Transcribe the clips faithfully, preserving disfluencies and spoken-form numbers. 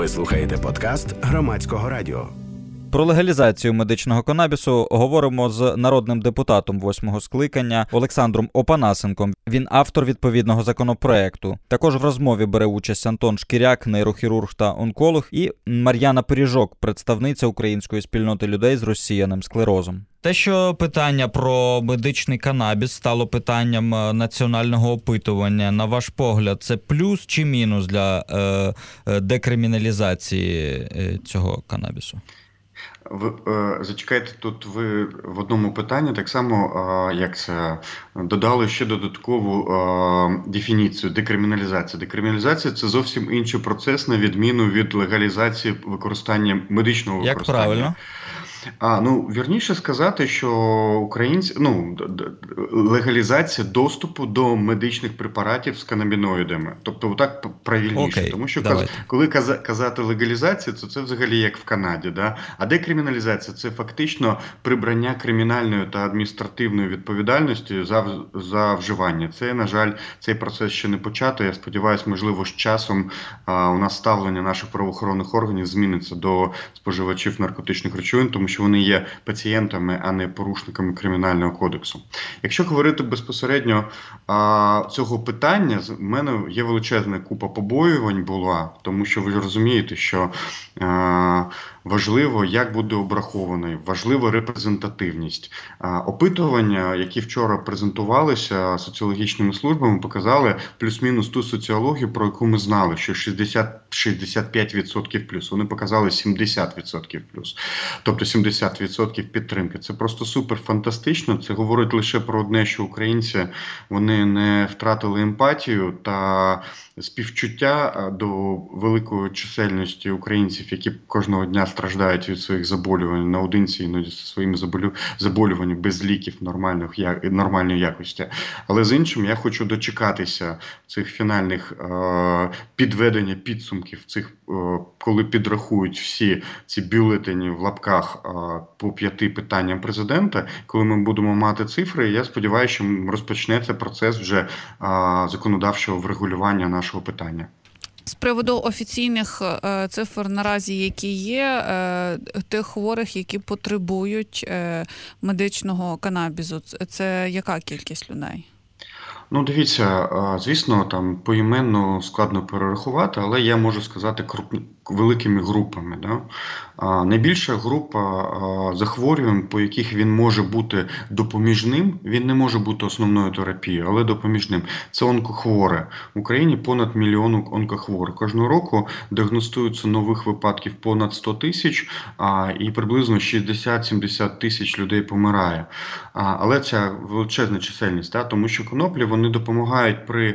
Ви слухаєте подкаст Громадського радіо. Про легалізацію медичного канабісу говоримо з народним депутатом восьмого скликання Олександром Опанасенком. Він автор відповідного законопроекту. Також в розмові бере участь Антон Шкіряк, нейрохірург та онколог, і Мар'яна Пиріжок, представниця української спільноти людей з розсіяним склерозом. Те, що питання про медичний канабіс стало питанням національного опитування, на ваш погляд, це плюс чи мінус для е, декриміналізації е, цього канабісу? Ви е, зачекайте, тут ви в одному питанні так само, е, як це, додали ще додаткову е, дефініцію декриміналізації. Декриміналізація – це зовсім інший процес, на відміну від легалізації використання, медичного як використання. Як правильно? А, ну, вірніше сказати, що українці, ну, легалізація доступу до медичних препаратів з канабіноїдами. Тобто, отак правильніше. Окей, тому що давайте. коли казати легалізація, то це взагалі як в Канаді. Да? А декриміналізація – це фактично прибрання кримінальної та адміністративної відповідальності за, за вживання. Це, на жаль, цей процес ще не почато. Я сподіваюся, можливо, з часом а, у нас ставлення наших правоохоронних органів зміниться до споживачів наркотичних речовин, тому що вони є пацієнтами, а не порушниками Кримінального кодексу. Якщо говорити безпосередньо а, цього питання, в мене є величезна купа побоювань була, тому що ви розумієте, що а, важливо, як буде обрахований, важлива репрезентативність. А, опитування, які вчора презентувалися соціологічними службами, показали плюс-мінус ту соціологію, про яку ми знали, що шістдесят - шістдесят п'ять відсотків плюс. Вони показали сімдесят відсотків плюс. Тобто сімдесят відсотків підтримки. Це просто супер фантастично. Це говорить лише про одне, що українці, вони не втратили емпатію та співчуття до великої чисельності українців, які кожного дня страждають від своїх заболювань наодинці, іноді зі своїми заболюваннями без ліків нормальних, нормальної якості. Але з іншим я хочу дочекатися цих фінальних е, підведення підсумків, цих, е, коли підрахують всі ці бюлетені в лапках е, по п'яти питанням президента, коли ми будемо мати цифри, я сподіваюся, що розпочнеться процес вже е, законодавчого врегулювання нашого питання. З приводу офіційних е, цифр наразі, які є, е, тих хворих, які потребують е, медичного канабісу, це яка кількість людей? Ну, дивіться, звісно, там поіменно складно перерахувати, але я можу сказати крупні, великими групами. Да? А, найбільша група а, захворювань, по яких він може бути допоміжним, він не може бути основною терапією, але допоміжним. Це онкохворі. В Україні понад мільйон онкохворих. Кожного року діагностуються нових випадків понад сто тисяч, а, і приблизно шістдесят - сімдесят тисяч людей помирає. А, але ця величезна чисельність, да? Тому що коноплі, вони допомагають при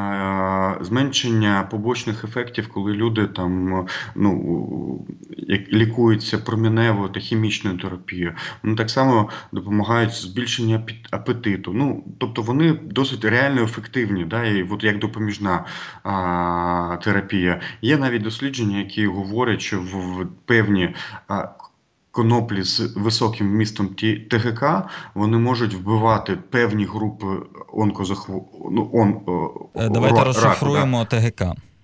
е, зменшенні побочних ефектів, коли люди там, ну, лікуються проміневою та хімічною терапією. Вони так само допомагають збільшенню апетиту. Ну, тобто вони досить реально ефективні, да, і от як допоміжна а, терапія. Є навіть дослідження, які говорять, що в, в певні а, коноплі з високим вмістом ТГК, вони можуть вбивати певні групи онкозахворювань. Ну, он, Давайте розшифруємо да. ТГК.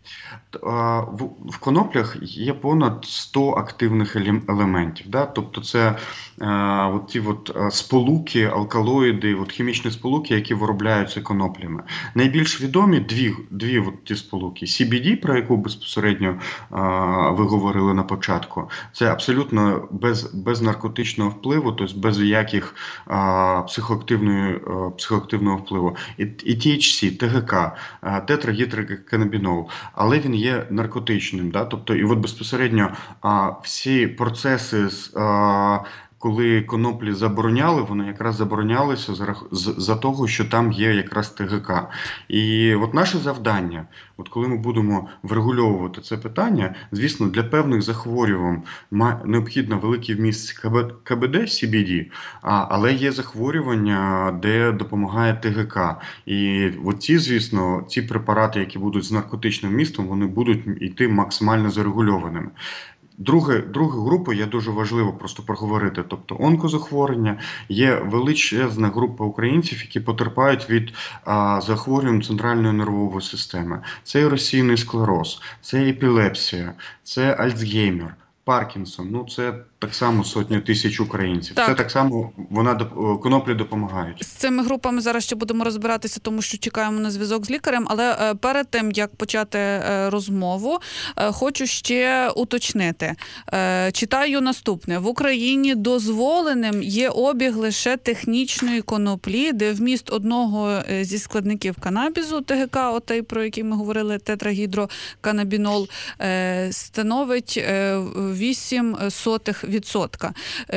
В, в коноплях є понад сто активних елементів. Да? Тобто це е, от ті от сполуки, алкалоїди, от хімічні сполуки, які виробляються коноплями. Найбільш відомі дві, дві от ті сполуки. сі бі ді, про яку безпосередньо е, ви говорили на початку, це абсолютно без, без наркотичного впливу, тобто без ніяких е, психоактивної, е, психоактивного впливу. І, і ті ейч сі, ТГК, е, тетрагідроканабінол, але він є наркотичним. Да? Тобто, і от безпосередньо а, всі процеси, а, коли коноплі забороняли, вони якраз заборонялися за, за того, що там є якраз ТГК. І от наше завдання, от коли ми будемо врегульовувати це питання, звісно, для певних захворювань необхідно великий вміст КБД, сі бі ді, а, але є захворювання, де допомагає ТГК. І от ці, звісно, ці препарати, які будуть з наркотичним вмістом, вони будуть йти максимально зарегульованими. Друге, другу групу є дуже важливо просто проговорити. Тобто онкозахворювання, є величезна група українців, які потерпають від а, захворювань центральної нервової системи. Це еросійний склероз, це епілепсія, це Альцгеймер, Паркінсон. Ну це так само сотні тисяч українців. Так. Це так само вона коноплі допомагають. З цими групами зараз ще будемо розбиратися, тому що чекаємо на зв'язок з лікарем. Але е, перед тим, як почати е, розмову, е, хочу ще уточнити. Е, читаю наступне. В Україні дозволеним є обіг лише технічної коноплі, де вміст одного зі складників канабізу, ТГК, отей, про який ми говорили, тетрагідроканабінол, е, становить е, вісім сотих відсотка.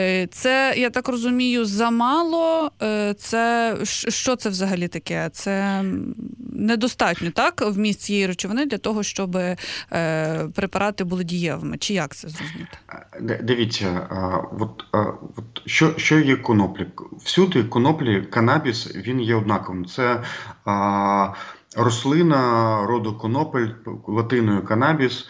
Це, я так розумію, замало. Це, що це взагалі таке? Це недостатньо, так, вміст цієї речовини для того, щоб препарати були дієвими? Чи як це зрозуміти? Дивіться, от, от, що, що є коноплі? Всюди коноплі, канабіс, він є однаковим. Це а, рослина роду конопель, латиною канабіс.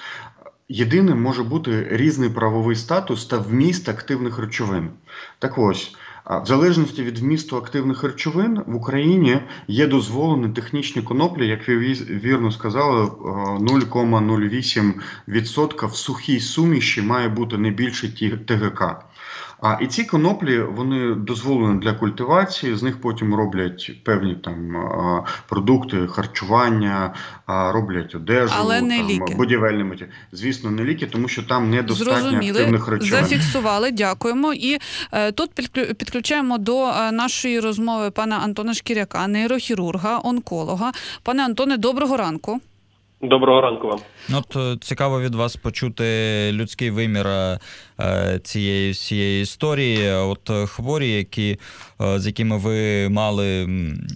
Єдиним може бути різний правовий статус та вміст активних речовин. Так ось, в залежності від вмісту активних речовин в Україні є дозволені технічні коноплі, як ви вірно сказали, нуль цілих нуль вісім відсотка в сухій суміші має бути не більше ТГК. А і ці коноплі, вони дозволені для культивації, з них потім роблять певні там продукти, харчування, роблять одежу, але не там, ліки. Будівельні матеріали. Звісно, не ліки, тому що там недостатньо Зрозуміли. активних речовин. Зафіксували, дякуємо. І е, тут підключаємо до е, нашої розмови пана Антона Шкіряка, нейрохірурга, онколога. Пане Антоне, доброго ранку. Доброго ранку вам. От цікаво від вас почути людський вимір цієї всієї історії. От хворі, які, з якими ви мали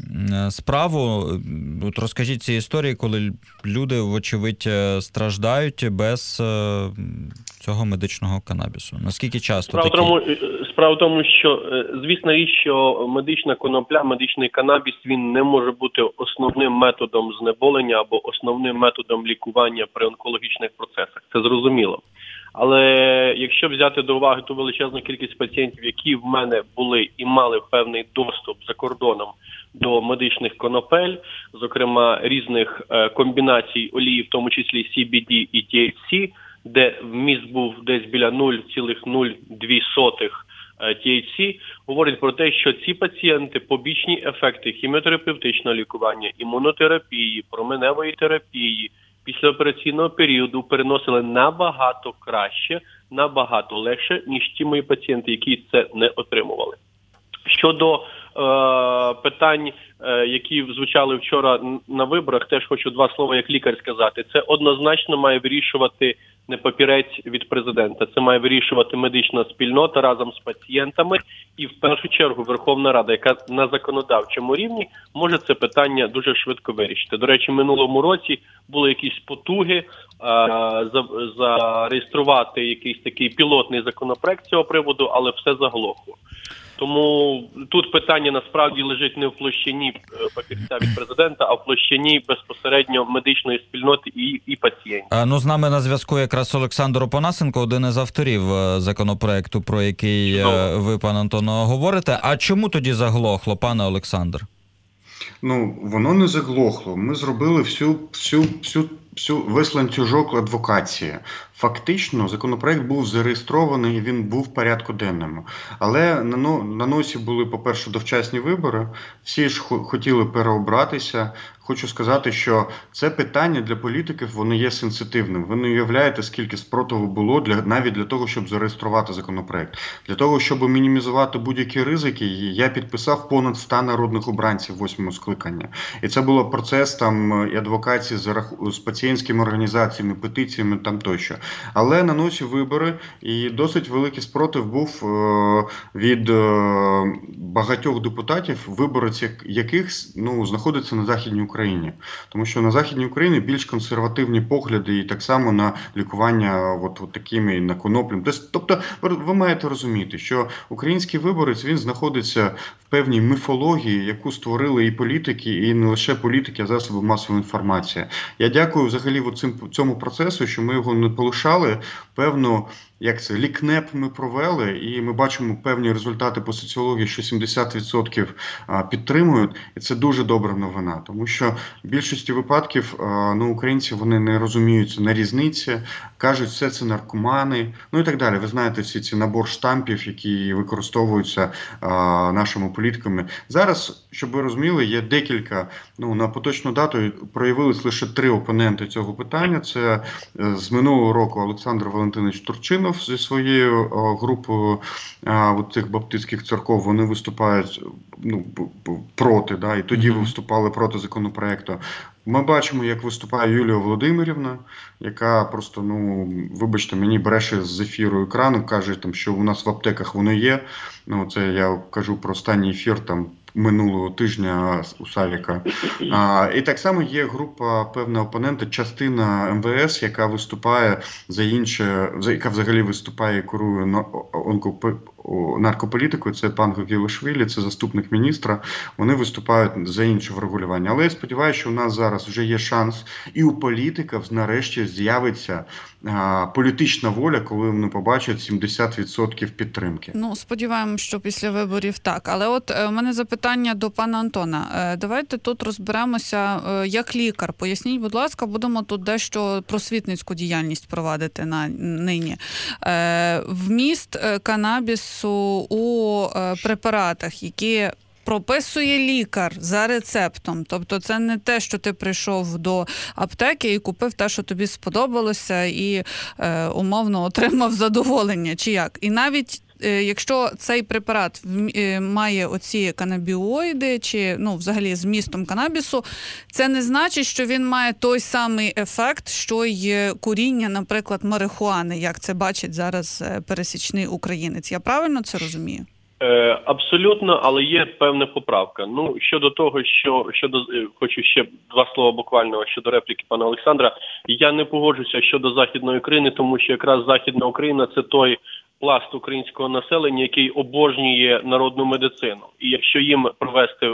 справу, от розкажіть ці історії, коли люди, вочевидь, страждають без цього медичного канабісу. Наскільки часто Справа такі? Тому, справа в тому, що, звісно, річ, що медична конопля, медичний канабіс, він не може бути основним методом знеболення або основним методом лікування при онкологічних процесах. Це зрозуміло. Але якщо взяти до уваги ту величезну кількість пацієнтів, які в мене були і мали певний доступ за кордоном до медичних конопель, зокрема різних комбінацій олії, в тому числі сі бі ді і ті ейч сі, де вміст був десь біля нуль цілих нуль два ті ейч сі, говорить про те, що ці пацієнти побічні ефекти хіміотерапевтичного лікування, імунотерапії, променевої терапії післяопераційного періоду переносили набагато краще, набагато легше, ніж ті мої пацієнти, які це не отримували. Щодо е, питань, е, які звучали вчора на виборах, теж хочу два слова як лікар сказати. Це однозначно має вирішувати не папірець від президента. Це має вирішувати медична спільнота разом з пацієнтами і в першу чергу Верховна Рада, яка на законодавчому рівні може це питання дуже швидко вирішити. До речі, в минулому році були якісь потуги е, за, зареєструвати якийсь такий пілотний законопроект з цього приводу, але все заглохло. Тому тут питання насправді лежить не в площині папірця від президента, а в площині безпосередньо медичної спільноти і, і пацієнтів. А, ну, з нами на зв'язку якраз Олександр Опанасенко, один із авторів законопроекту, про який Чудово. ви, пан Антоно, говорите. А чому тоді заглохло, пане Олександр? Ну, воно не заглохло. Ми зробили всю, всю, всю, всю весь ланцюжок адвокації. Фактично, законопроект був зареєстрований, він був в порядку денному. Але на, на носі були, по-перше, довчасні вибори, всі ж хотіли переобратися. Хочу сказати, що це питання для політиків, воно є сенситивним. Ви не уявляєте, скільки спротиву було для, навіть для того, щоб зареєструвати законопроект. Для того, щоб мінімізувати будь-які ризики, я підписав понад сто народних обранців восьмого скликання. І це було процес там і адвокації з, з пацієнтськими організаціями, петиціями там тощо. Але на носі вибори, і досить великий спротив був е, від е, багатьох депутатів, виборець яких ну, знаходиться на Західній Україні. Тому що на Західній Україні більш консервативні погляди і так само на лікування от, от такими, на коноплям. Тобто ви маєте розуміти, що український виборець, він знаходиться в певній міфології, яку створили і політики, і не лише політики, а засоби масової інформації. Я дякую взагалі цим, цьому процесу, що ми його не полишали певну як це, лікнеп ми провели, і ми бачимо певні результати по соціології, що сімдесят відсотків підтримують, і це дуже добра новина, тому що в більшості випадків ну, українці вони не розуміються на різниці, кажуть, все це наркомани, ну і так далі. Ви знаєте, всі ці набор штампів, які використовуються а, нашими політиками. Зараз, щоб ви розуміли, є декілька, ну, на поточну дату проявились лише три опоненти цього питання. Це з минулого року Олександр Валентинович Турчинов зі своєю а, групою а, от цих баптистських церков, вони виступають ну, проти, да, і тоді виступали проти законопроекту. Ми бачимо, як виступає Юлія Володимирівна, яка просто, ну, вибачте, мені бреше з ефіру екрану, каже, там, що у нас в аптеках воно є. Ну, це я кажу про останній ефір там минулого тижня у Савіка. А, і так само є група, певна опонента, частина ем ве ес, яка виступає за інше, яка взагалі виступає і курує наркополітикою, це пан Гогілашвілі, це заступник міністра, вони виступають за інше врегулювання. Але я сподіваюся, що у нас зараз вже є шанс, і у політиків нарешті з'явиться а, політична воля, коли вони побачать сімдесят відсотків підтримки. Ну, сподіваємося, що після виборів так. Але от у мене запитання до пана Антона. Е, давайте тут розберемося, е, як лікар. Поясніть, будь ласка, будемо тут дещо просвітницьку діяльність провадити на нині. Е, вміст канабісу у е, препаратах, які прописує лікар за рецептом. Тобто це не те, що ти прийшов до аптеки і купив те, що тобі сподобалося, і е, умовно отримав задоволення, чи як. І навіть е, якщо цей препарат е, має оці канабіоїди, чи ну, взагалі з вмістом канабісу, це не значить, що він має той самий ефект, що й куріння, наприклад, марихуани, як це бачить зараз пересічний українець. Я правильно це розумію? Абсолютно, але є певна поправка. Ну, щодо того, що щодо хочу ще два слова буквально щодо репліки пана Олександра. Я не погоджуся щодо Західної України, тому що якраз Західна Україна – це той пласт українського населення, який обожнює народну медицину. І якщо їм провести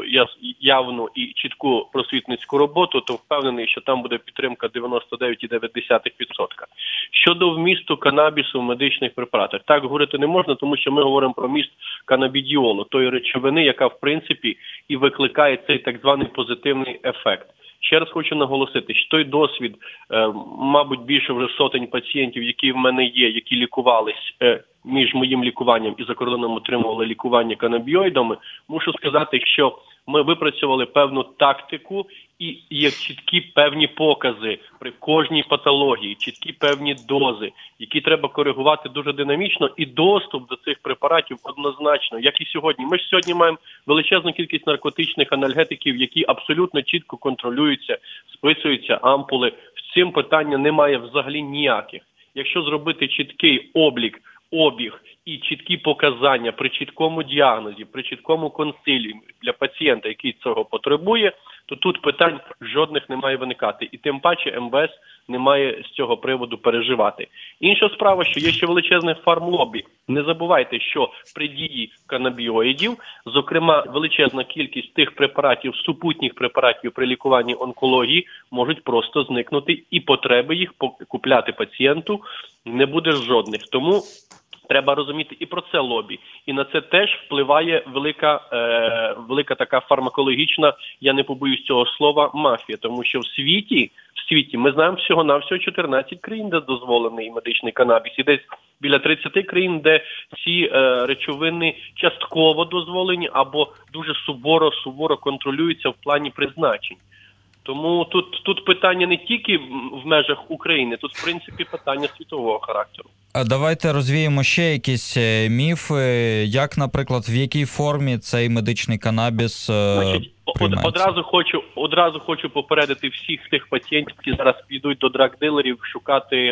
явну і чітку просвітницьку роботу, то впевнений, що там буде підтримка дев'яносто дев'ять цілих дев'ять десятих відсотка. Щодо вмісту канабісу в медичних препаратах, так говорити не можна, тому що ми говоримо про вміст канабідіолу, тої речовини, яка в принципі і викликає цей так званий позитивний ефект. Ще раз хочу наголосити, що той досвід, е, мабуть, більше вже сотень пацієнтів, які в мене є, які лікувались е, між моїм лікуванням і за кордоном отримували лікування канабіоїдами, мушу сказати, що ми випрацювали певну тактику і є чіткі певні покази при кожній патології, чіткі певні дози, які треба коригувати дуже динамічно, і доступ до цих препаратів однозначно, як і сьогодні. Ми ж сьогодні маємо величезну кількість наркотичних анальгетиків, які абсолютно чітко контролюються, списуються ампули. З цим питання немає взагалі ніяких. Якщо зробити чіткий облік, обіг і чіткі показання при чіткому діагнозі, при чіткому консиліумі для пацієнта, який цього потребує, то тут питань жодних не має виникати. І тим паче ем ве ес не має з цього приводу переживати. Інша справа, що є ще величезне фармлобі. Не забувайте, що при дії канабіоїдів, зокрема величезна кількість тих препаратів, супутніх препаратів при лікуванні онкології, можуть просто зникнути, і потреби їх купляти пацієнту не буде жодних. Тому треба розуміти і про це лобі. І на це теж впливає велика, е, велика така фармакологічна, я не побоюсь цього слова, мафія. Тому що в світі, в світі ми знаємо всього-навсього чотирнадцять країн, де дозволений медичний канабіс. І десь біля тридцять країн, де ці е, речовини частково дозволені або дуже суворо-суворо контролюються в плані призначень. Тому тут, тут питання не тільки в межах України, тут, в принципі, питання світового характеру. А давайте розвіємо ще якісь міфи, як, наприклад, в якій формі цей медичний канабіс Значить, приймається? Одразу хочу, одразу хочу попередити всіх тих пацієнтів, які зараз підуть до драг-дилерів шукати е,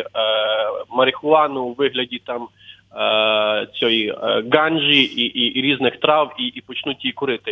марихуану у вигляді там е, цієї е, ганджі і, і, і різних трав, і, і почнуть її курити.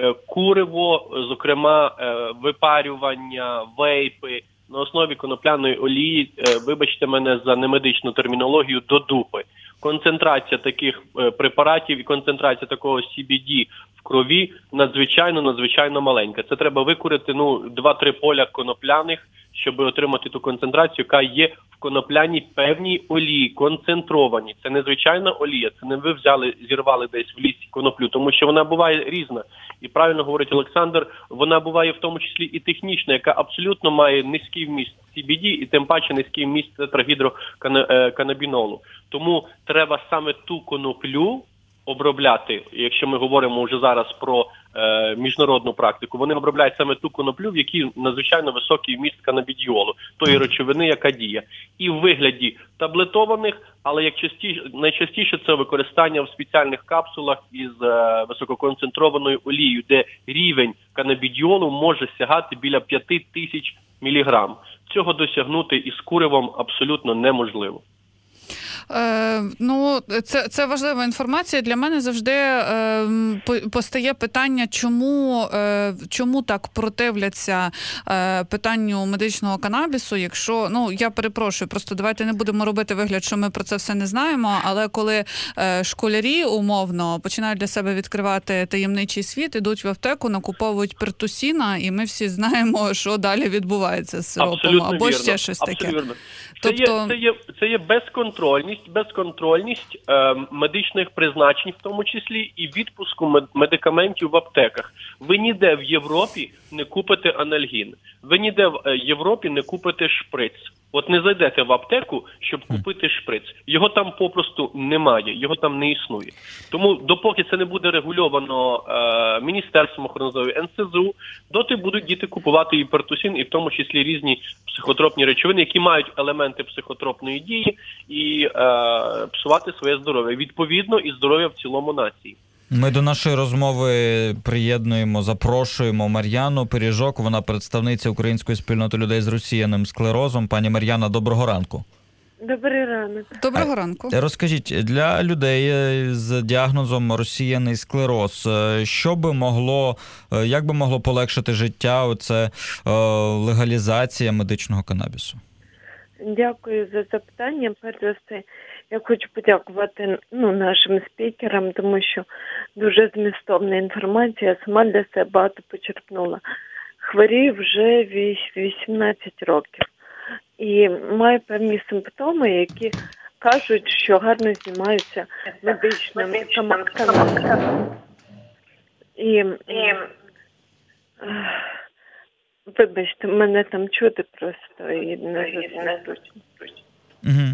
Куриво, зокрема, випарювання, вейпи на основі конопляної олії, вибачте мене за немедичну термінологію, до дупи. концентрація таких е, препаратів і концентрація такого сі бі ді в крові надзвичайно, надзвичайно маленька. Це треба викурити, ну, два-три поля конопляних, щоб отримати ту концентрацію, яка є в конопляній певній олії, концентрованій. Це не звичайна олія, це не ви взяли, зірвали десь в лісі коноплю, тому що вона буває різна. І правильно говорить Олександр, вона буває в тому числі і технічна, яка абсолютно має низький вміст сі бі ді і тим паче низький вміст тетрагідроканабінолу. Тому треба саме ту коноплю обробляти, якщо ми говоримо вже зараз про е, міжнародну практику, вони обробляють саме ту коноплю, в якій надзвичайно високий вміст канабідіолу, тої речовини, яка діє. І в вигляді таблетованих, але як частіше, найчастіше це використання в спеціальних капсулах із е, висококонцентрованою олією, де рівень канабідіолу може сягати біля п'ять тисяч міліграм. Цього досягнути із куревом абсолютно неможливо. Е, ну, це, це важлива інформація. Для мене завжди е, постає питання, чому, е, чому так противляться е, питанню медичного канабісу, якщо, ну, я перепрошую, просто давайте не будемо робити вигляд, що ми про це все не знаємо, але коли е, школярі, умовно, починають для себе відкривати таємничий світ, ідуть в аптеку, накуповують пертусіна, і ми всі знаємо, що далі відбувається з сиропом, абсолютно або вірно. ще щось таке. Абсолютно. Тобто... Це, є, це, є, це є безконтрольність, безконтрольність е, медичних призначень, в тому числі і відпуску мед, медикаментів в аптеках. Ви ніде в Європі не купите анальгін. Ви ніде в е, Європі не купите шприц. От не зайдете в аптеку, щоб купити шприц. Його там попросту немає, його там не існує. Тому допоки це не буде регульовано е, Міністерством охорони здоров'я, ен ес зе у, доти будуть діти купувати і пертусин, і в тому числі різні психотропні речовини, які мають елементи психотропної дії і е, псувати своє здоров'я. Відповідно, і здоров'я в цілому нації. Ми до нашої розмови приєднуємо, запрошуємо Мар'яну Пиріжок, вона представниця української спільноти людей з розсіяним склерозом. Пані Мар'яна, доброго ранку. Добрий ранок. Доброго ранку. Розкажіть, для людей з діагнозом розсіяний склероз, що би могло, як би могло полегшити життя оце легалізація медичного канабісу? Дякую за запитання. Перш за все, я хочу подякувати ну, нашим спікерам, тому що дуже змістовна інформація, я сама для себе багато почерпнула. Хворію вже вісімнадцять років і маю певні симптоми, які кажуть, що гарно знімаються медичним канабісом. І, і вибачте, мене там чути просто і не зовсім точно. Угу.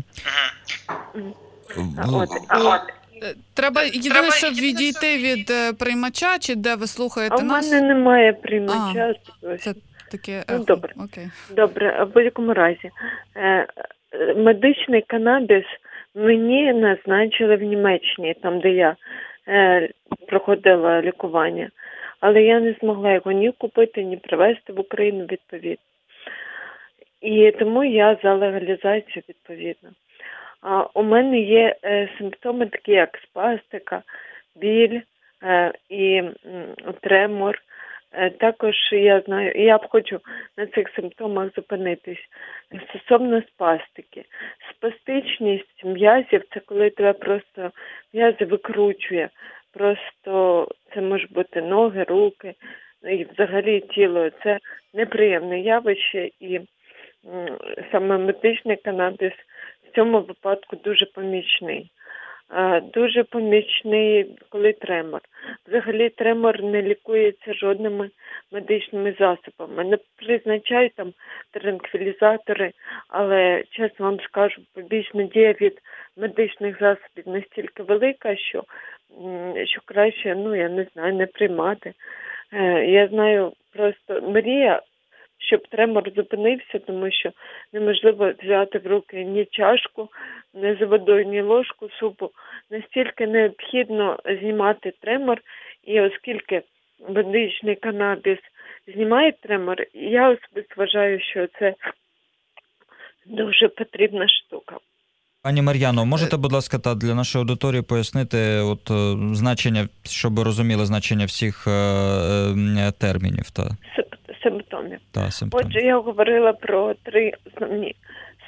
От, і... Треба єдине, щоб відійти від приймача, чи де ви слухаєте а нас? А в мене немає приймача. А, це таке ну, ехо. добре. Окей. Добре, в будь-якому разі. Е, медичний канабіс мені назначили в Німеччині, там, де я е, проходила лікування. Але я не змогла його ні купити, ні привезти в Україну відповідно. І тому я за легалізацію відповідно. А у мене є е, симптоми такі, як спастика, біль е, і м, тремор. Е, також я знаю, я б хочу на цих симптомах зупинитись. Стосовно спастики. Спастичність м'язів – це коли тебе просто м'язи викручує. Просто це може бути ноги, руки і взагалі тіло. Це неприємне явище і м, саме медичний канабіс в цьому випадку дуже помічний. А, дуже помічний, коли тремор. Взагалі тремор не лікується жодними медичними засобами. Не призначають там транквілізатори, але, чесно вам скажу, побічна дія від медичних засобів настільки велика, що що краще, ну, я не знаю, не приймати. Е, я знаю просто мрія, щоб тремор зупинився, тому що неможливо взяти в руки ні чашку, ні з водою, ні ложку супу. Настільки необхідно знімати тремор, і оскільки медичний канабіс знімає тремор, я особисто вважаю, що це дуже потрібна штука. Пані Мар'яно, можете, будь ласка, та для нашої аудиторії пояснити от значення, щоб розуміли значення всіх е, е, термінів та симптомів. Та, симптомів. Отже, я говорила про три основні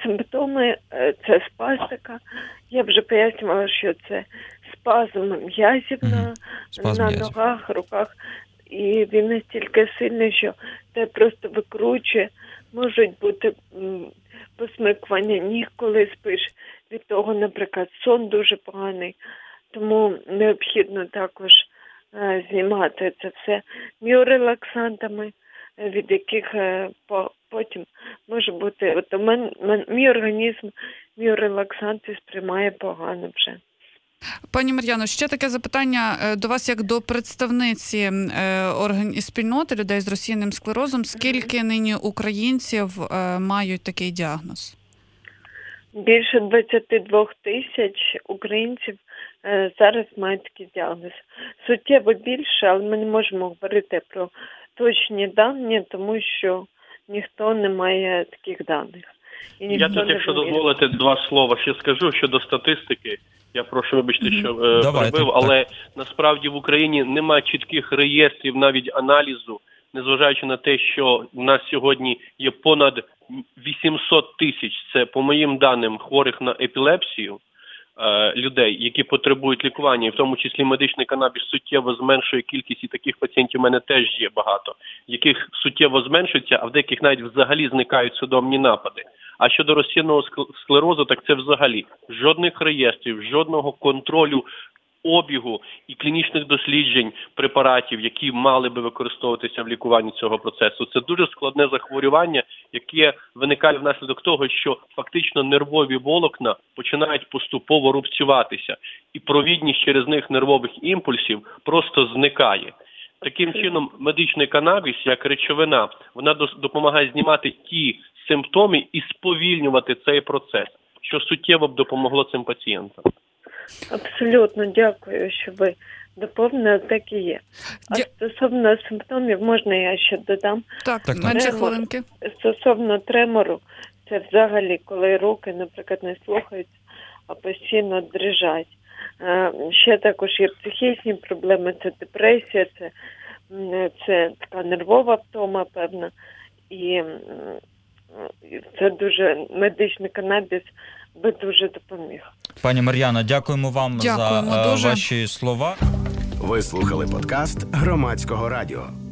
симптоми е, це спастика. Я вже пояснювала, що це спазм м'язів Мгм. на, Спазм на м'язів. ногах, руках. І він настільки сильний, що те просто викручує. Можуть бути м, посмикування ніг, коли спиш. Від того, наприклад, сон дуже поганий. Тому необхідно також е, знімати це все міорелаксантами, е, від яких е, по, потім може бути, от у мене, мен, мій організм міорелаксанти сприймає погано вже. Пані Мар'яно, ще таке запитання е, до вас як до представниці е, орган- спільноти людей з розсіянним склерозом. Скільки нині українців е, мають такий діагноз? Більше двадцять два тисяч українців е, зараз мають такий діагноз. Суттєво більше, але ми не можемо говорити про точні дані, тому що ніхто не має таких даних. І Я ніхто тут, не якщо вміє. дозволите, два слова ще скажу щодо статистики. Я прошу вибачте, що е, Давайте, перебив, але насправді в Україні немає чітких реєстрів навіть аналізу, незважаючи на те, що у нас сьогодні є понад вісімсот тисяч, це по моїм даним, хворих на епілепсію е, людей, які потребують лікування, і в тому числі медичний канабіс суттєво зменшує кількість, і таких пацієнтів у мене теж є багато, яких суттєво зменшується, а в деяких навіть взагалі зникають судомні напади. А щодо розсіяного склерозу, так це взагалі жодних реєстрів, жодного контролю обігу і клінічних досліджень препаратів, які мали би використовуватися в лікуванні цього процесу. Це дуже складне захворювання, яке виникає внаслідок того, що фактично нервові волокна починають поступово рубцюватися, і провідність через них нервових імпульсів просто зникає. Таким чином, медичний канабіс, як речовина, вона допомагає знімати ті симптоми і сповільнювати цей процес, що суттєво б допомогло цим пацієнтам. Абсолютно дякую, що ви доповнили, так і є. А Дя- стосовно симптомів, можна я ще додам? Так, Так, так. менше Тремор. хвилинки. Стосовно тремору, це взагалі, коли руки, наприклад, не слухаються, а постійно дрижать. Е, Ще також є психічні проблеми, це депресія, це, м, це така нервова втома, певна. І м, це дуже, медичний канабіс би дуже допоміг. Пані Мар'яно, дякуємо вам Дякуємо за е, дуже. ваші слова. Ви слухали подкаст Громадського радіо.